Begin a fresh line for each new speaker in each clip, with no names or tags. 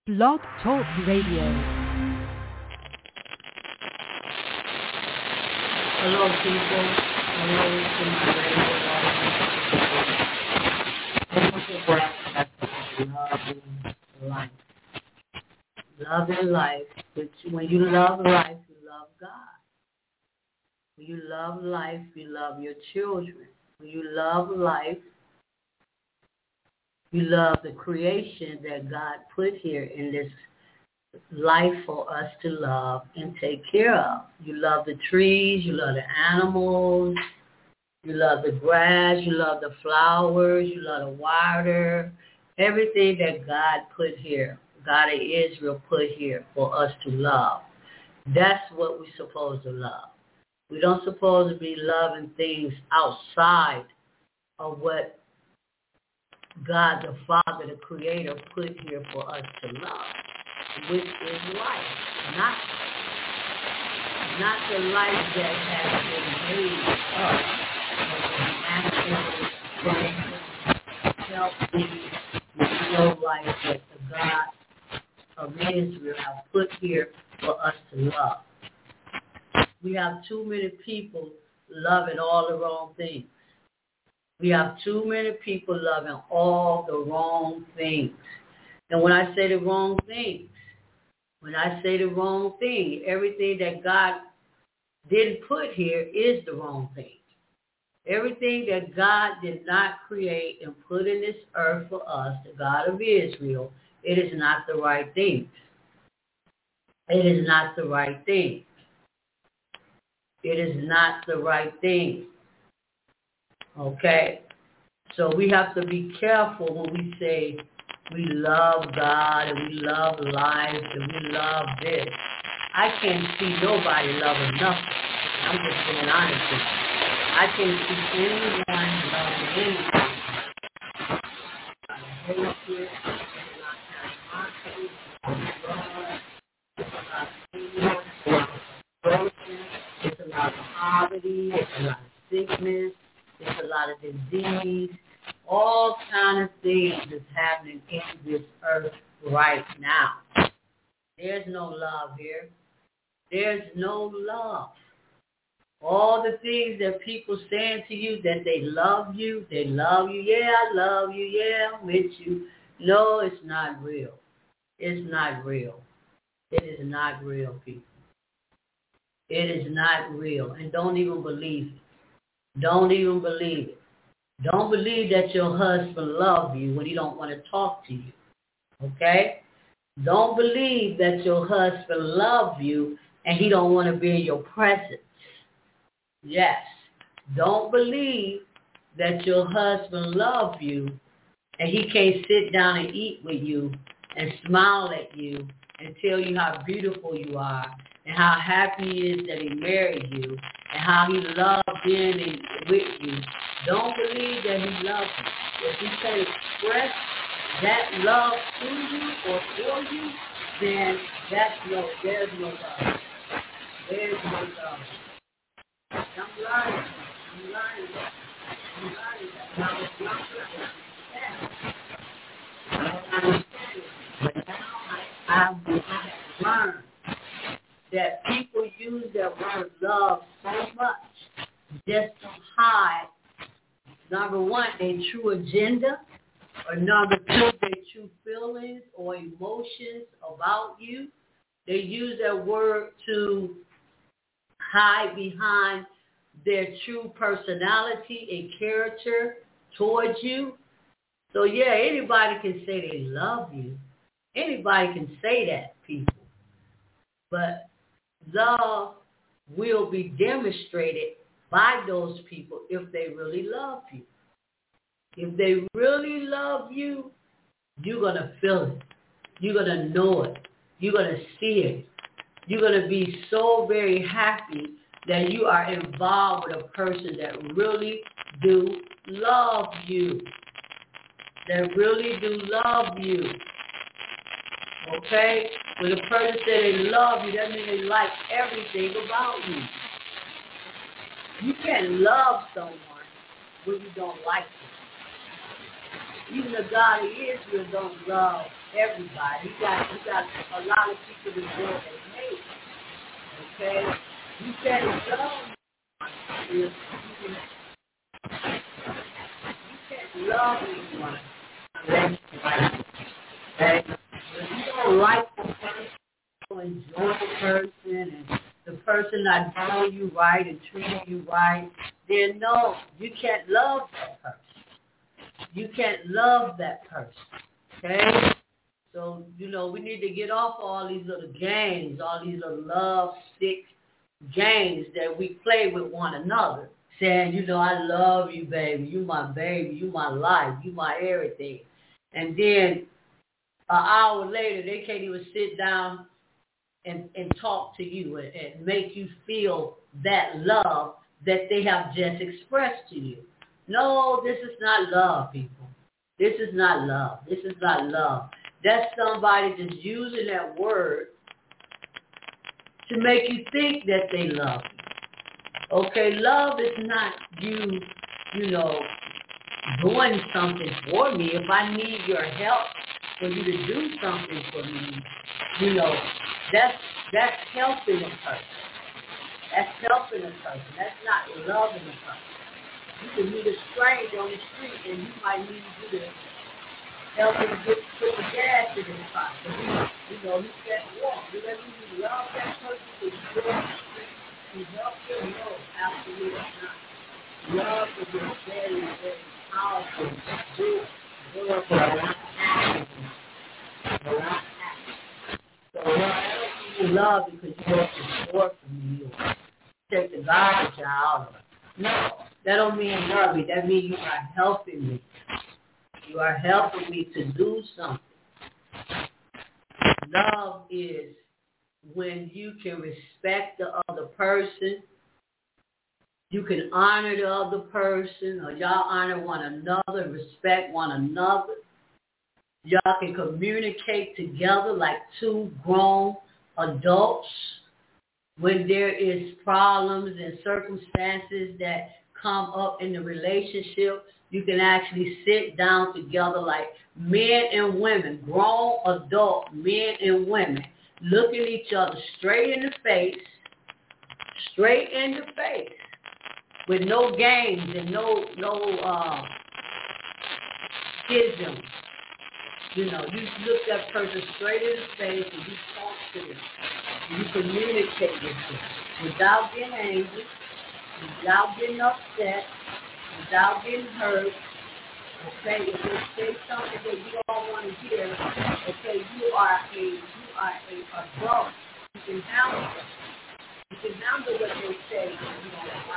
Blog Talk Radio.
Hello, people. Hello to my radio audience. Life. Love and life. Which, when you love life, you love God. When you love life, you love your children. When you love life, you love the creation that God put here in this life for us to love and take care of. You love the trees, you love the animals, you love the grass, you love the flowers, you love the water, everything that God put here, God of Israel put here for us to love. That's what we're supposed to love. We don't supposed to be loving things outside of what God the Father, the Creator, put here for us to love, which is life, not the life that has been made up, but the natural, healthy, real life that the God of Israel have put here for us to love. We have too many people loving all the wrong things. We have too many people loving all the wrong things. And when I say the wrong things, everything that God didn't put here is the wrong thing. Everything that God did not create and put in this earth for us, the God of Israel, it is not the right thing. It is not the right thing. It is not the right thing. Okay? So we have to be careful when we say we love God and we love life and we love this. I can't see nobody loving nothing. I'm just being honest with you. I can't see anyone loving anything. It's a lot of poverty, it's a lot of sickness, it's a lot of disease, all kind of things that's happening in this earth right now. There's no love here. There's no love. All the things that people saying to you that they love you, yeah, I love you, yeah, I'm with you. No, it's not real. It's not real. It is not real, people. It is not real. And don't even believe it. Don't even believe it. Don't believe that your husband loves you when he don't want to talk to you. Okay? Don't believe that your husband loves you and he don't want to be in your presence. Yes. Don't believe that your husband loves you and he can't sit down and eat with you and smile at you and tell you how beautiful you are and how happy he is that he married you and how he loved being with you. Don't believe that he loves you. If he can express that love to you or for you, then there's no love. There's no love. I'm learning that. Now it's not but now I've learned that people use that word love so much just to hide, number one, their true agenda, or number two, their true feelings or emotions about you. They use that word to hide behind their true personality and character towards you. So yeah, anybody can say they love you. Anybody can say that, people. But love will be demonstrated by those people if they really love you. If they really love you, you're going to feel it. You're going to know it. You're going to see it. You're going to be so very happy that you are involved with a person that really do love you. That really do love you. Okay? When a person says they love you, that means they like everything about you. You can't love someone when you don't like them. Even the God of Israel don't love everybody. You got a lot of people in the world that hate. Okay? You can't love you can't love anyone unless you like it. Okay? If you don't like the person, enjoy the person, and the person not doing you right and treating you right, then no, you can't love that person. You can't love that person. Okay? So, we need to get off all these little games, all these little love stick games that we play with one another. Saying, I love you, baby. You my baby. You my life. You my everything. And then an hour later, they can't even sit down and talk to you and make you feel that love that they have just expressed to you. No, this is not love, people. This is not love. This is not love. That's somebody just using that word to make you think that they love you. Okay, love is not you, doing something for me. If I need your help for you to do something for me, that's helping a person. That's helping a person. That's not loving a person. You can meet a stranger on the street and you might need you to help him put the gas in his car. He can't walk. Does that mean you love that person because you go on the street and help him? No, absolutely not. Love is a very, very powerful, big word for a lot of action. A lot of action. So I don't mean love because you want support from me or take the garbage out. No, that don't mean love me. That means you are helping me. You are helping me to do something. Love is when you can respect the other person, you can honor the other person, or y'all honor one another, respect one another. Y'all can communicate together like two grown adults. When there is problems and circumstances that come up in the relationship, you can actually sit down together like men and women, grown adult men and women, looking each other straight in the face, with no games and no schisms. You look that person straight in the face and you talk to them. You communicate with them without getting angry, without getting upset, without getting hurt. Okay, if they say something that you don't want to hear, okay, you are a adult. You can handle it. You can handle what they say. You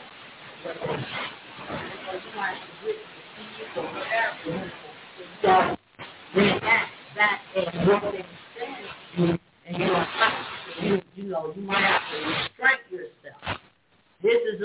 might get the or whatever. So react back and what they say, and you might have to restrain yourself. This is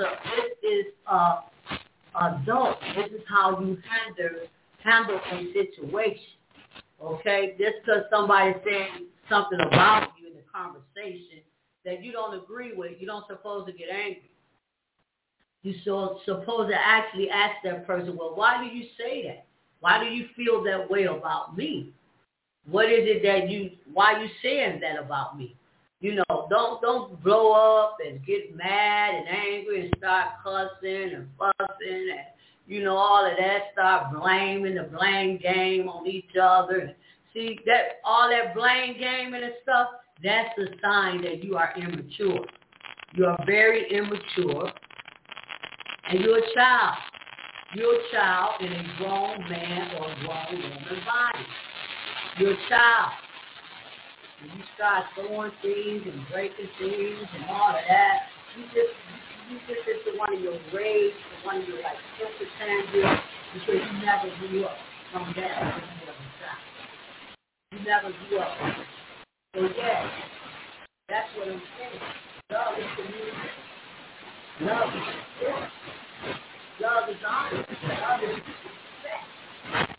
adult. This is how you handle a situation. Okay? Just because somebody's saying something about you in the conversation that you don't agree with, you don't supposed to get angry. You're supposed to actually ask that person, well, why do you say that? Why do you feel that way about me? What is it why are you saying that about me? Don't blow up and get mad and angry and start cussing and fussing and, all of that. Start blaming the blame game on each other. See, that all that blame gaming and stuff, that's a sign that you are immature. You are very immature, and you're a child. You're a child in a grown man or a grown woman body. You're a child. When you start throwing things and breaking things and all of that, you just into one of your rage, one of your temper tantrums, because you never grew up from that when you were a child. You never grew up. So yeah, that's what I'm saying. Love is community. Love is support. Love is honor. Love is respect.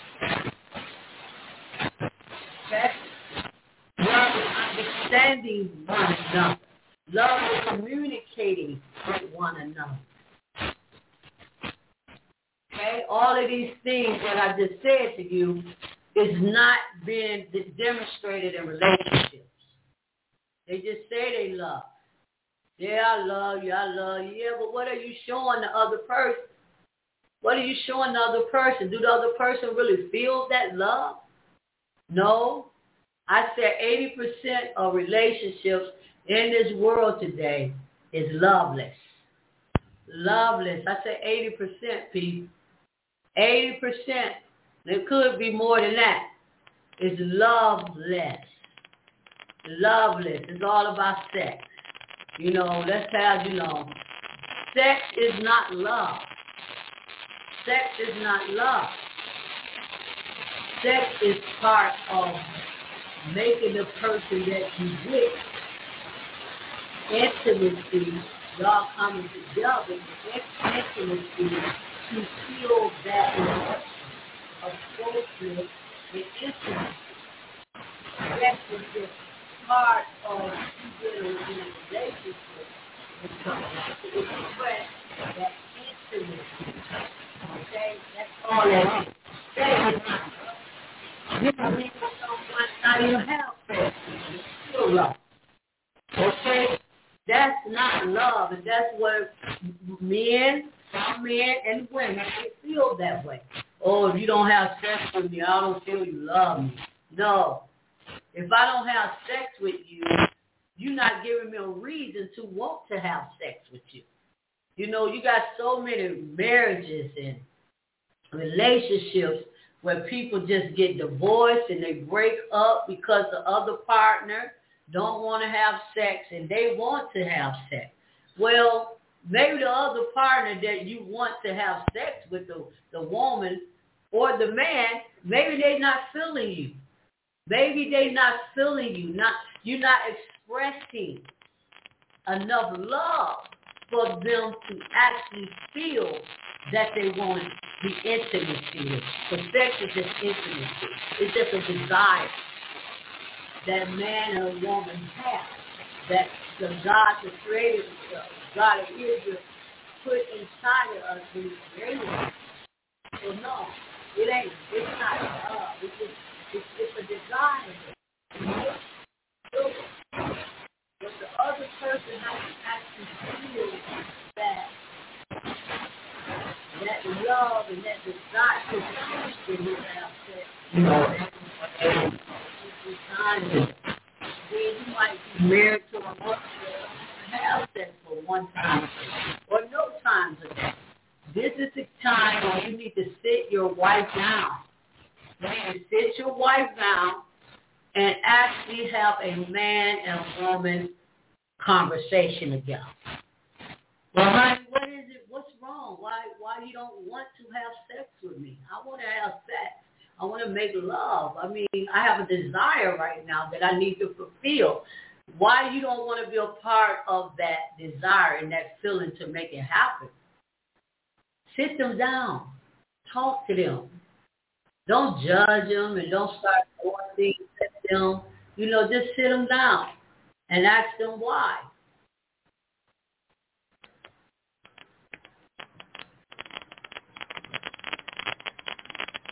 Okay? Love is understanding one another. Love is communicating with one another. Okay? All of these things that I just said to you, is not being demonstrated in relationships. They just say they love. Yeah, I love you. Yeah, but what are you showing the other person? What are you showing the other person? Do the other person really feel that love? No. I said 80% of relationships in this world today is loveless. Loveless. I said 80%, people. 80%. It could be more than that. It's loveless. Loveless. It's all about sex. You know, that's how you know. Sex is not love. Sex is not love. Sex is part of making the person that you with intimacy, y'all coming together, intimacy to feel that emotion of closeness and intimacy. Sex is just part of you getting in a relationship with someone to express that intimacy. Okay? That's all that is. Sex is not love. You can meet someone, not even have sex. It's still love. Okay? That's not love, and that's what some men and women, they feel that way. Oh, if you don't have sex with me, I don't feel you love me. No. If I don't have sex with you, you're not giving me a reason to want to have sex with you. You know, you got so many marriages and relationships where people just get divorced and they break up because the other partner don't want to have sex and they want to have sex. Well, maybe the other partner that you want to have sex with, the woman or the man, maybe they're not feeling you. Maybe they're not feeling you. You're not expressing enough love for them to actually feel that they want the intimacy with. Because sex is just intimacy. It's just a desire that a man and a woman have, that the God that created God of Israel put inside of us when he created us. So no, it ain't. It's not love. It's a desire. But the other person has to actually feel that love and that desire to function with that sex. It's designed. Then you might be married to a woman that have sex for one time or no times a day. This is the time when you need to sit your wife down. You need to sit your wife down and actually have a man and a woman conversation together. Well, honey, what is it? What's wrong? Why you don't want to have sex with me? I want to have sex. I want to make love. I mean, I have a desire right now that I need to fulfill. Why you don't want to be a part of that desire and that feeling to make it happen? Sit them down. Talk to them. Don't judge them and don't start doing things at them. You know, just sit them down and ask them why.